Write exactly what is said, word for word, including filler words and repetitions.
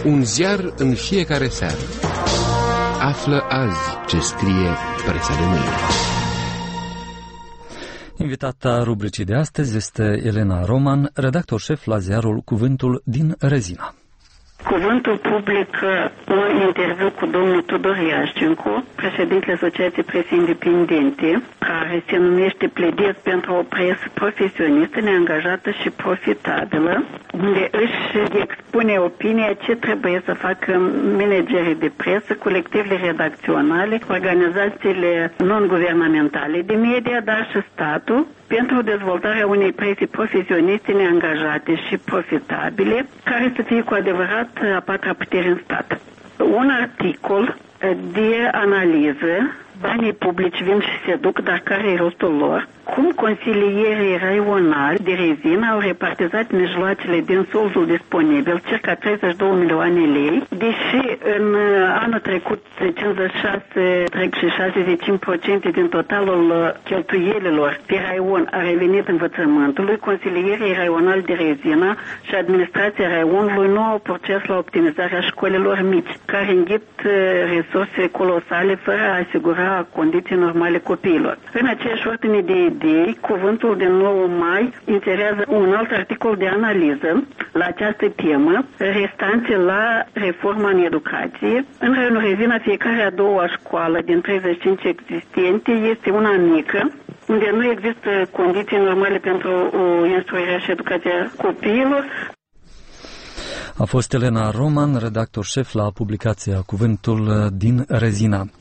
Un ziar în fiecare seară. Află azi ce scrie presa de mâine. Invitata rubricii de astăzi este Elena Roman, redactor șef la ziarul Cuvântul din Rezina. Cuvântul publică un interviu cu domnul Tudor Iașcencu, președintele Asociației Presei Independente, care se numește Pledez pentru o presă profesionistă, neangajată și profitabilă, unde își expune opinia ce trebuie să facă managerii de presă, colectivele redacționale, organizațiile non-guvernamentale de media, dar și statul, pentru dezvoltarea unei prese profesioniste, neangajate și profitabile, care să fie cu adevărat a patra putere în stat. Un articol de analiză, banii publici vin și se duc, dar care e rostul lor? Cum consilierii raionali de Rezina au repartizat mijloacele din solzul disponibil, circa treizeci și două milioane lei, deși în anul trecut cincizeci și șase virgulă cinci la sută din totalul cheltuielilor pe raion a revenit învățământului, consilierii raionali de Rezina și administrația raionului nu au proces la optimizarea școlilor mici, care înghit resurse colosale fără a asigura condiții normale copiilor. În aceeași ordine de idei, Cuvântul din nouă mai inserează un alt articol de analiză la această temă, restanțe la reforma în educație. În raionul Rezina, fiecare a doua școală din treizeci și cinci existente este una mică, unde nu există condiții normale pentru instruirea și educația copiilor. A fost Elena Roman, redactor șef la publicația Cuvântul din Rezina.